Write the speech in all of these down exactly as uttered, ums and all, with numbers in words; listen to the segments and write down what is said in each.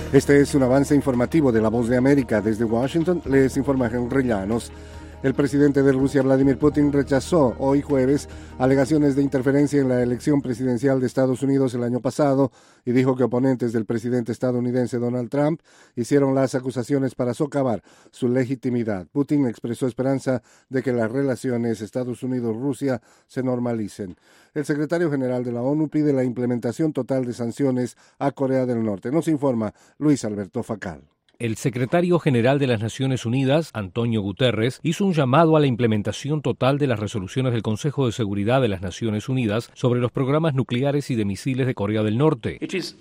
Este es un avance informativo de La Voz de América. Desde Washington les informa Henry Llanos. El presidente de Rusia, Vladimir Putin, rechazó hoy jueves alegaciones de interferencia en la elección presidencial de Estados Unidos el año pasado y dijo que oponentes del presidente estadounidense Donald Trump hicieron las acusaciones para socavar su legitimidad. Putin expresó esperanza de que las relaciones Estados Unidos-Rusia se normalicen. El secretario general de la ONU pide la implementación total de sanciones a Corea del Norte. Nos informa Luis Alberto Facal. El secretario general de las Naciones Unidas, Antonio Guterres, hizo un llamado a la implementación total de las resoluciones del Consejo de Seguridad de las Naciones Unidas sobre los programas nucleares y de misiles de Corea del Norte.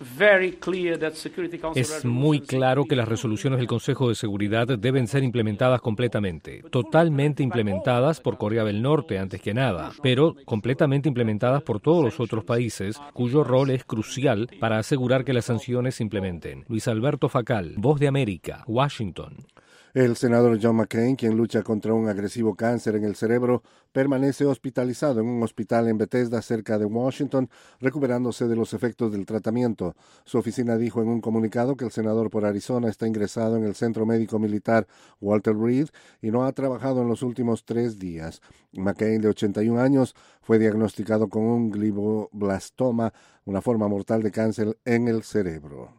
Es muy claro que las resoluciones del Consejo de Seguridad deben ser implementadas completamente, totalmente implementadas por Corea del Norte antes que nada, pero completamente implementadas por todos los otros países, cuyo rol es crucial para asegurar que las sanciones se implementen. Luis Alberto Facal, Voz de América, Washington. El senador John McCain, quien lucha contra un agresivo cáncer en el cerebro, permanece hospitalizado en un hospital en Bethesda, cerca de Washington, recuperándose de los efectos del tratamiento. Su oficina dijo en un comunicado que el senador por Arizona está ingresado en el Centro Médico Militar Walter Reed y no ha trabajado en los últimos tres días. McCain, de ochenta y un años, fue diagnosticado con un glioblastoma, una forma mortal de cáncer en el cerebro.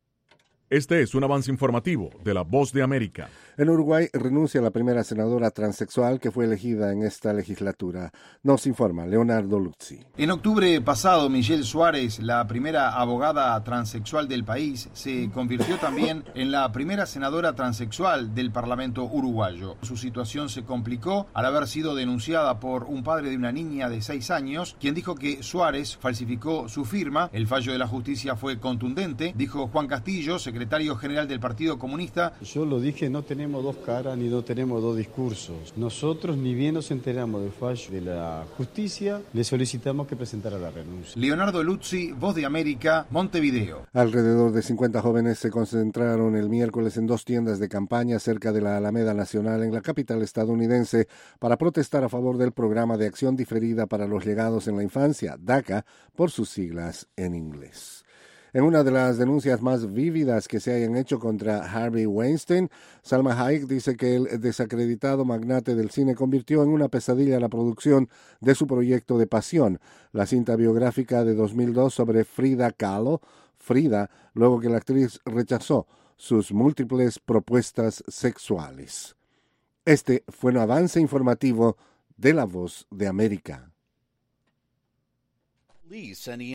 Este es un avance informativo de La Voz de América. En Uruguay renuncia la primera senadora transexual que fue elegida en esta legislatura. Nos informa Leonardo Luzzi. En octubre pasado, Michelle Suárez, la primera abogada transexual del país, se convirtió también en la primera senadora transexual del Parlamento uruguayo. Su situación se complicó al haber sido denunciada por un padre de una niña de seis años, quien dijo que Suárez falsificó su firma. El fallo de la justicia fue contundente, dijo Juan Castillo, secretario general del Partido Comunista. Yo lo dije, no tenemos dos caras ni no tenemos dos discursos. Nosotros, ni bien nos enteramos del fallo de la justicia, le solicitamos que presentara la renuncia. Leonardo Luzzi, Voz de América, Montevideo. Alrededor de cincuenta jóvenes se concentraron el miércoles en dos tiendas de campaña cerca de la Alameda Nacional en la capital estadounidense para protestar a favor del programa de acción diferida para los llegados en la infancia, DACA, por sus siglas en inglés. En una de las denuncias más vívidas que se hayan hecho contra Harvey Weinstein, Salma Hayek dice que el desacreditado magnate del cine convirtió en una pesadilla la producción de su proyecto de Pasión, la cinta biográfica de dos mil dos sobre Frida Kahlo, Frida, luego que la actriz rechazó sus múltiples propuestas sexuales. Este fue un avance informativo de La Voz de América.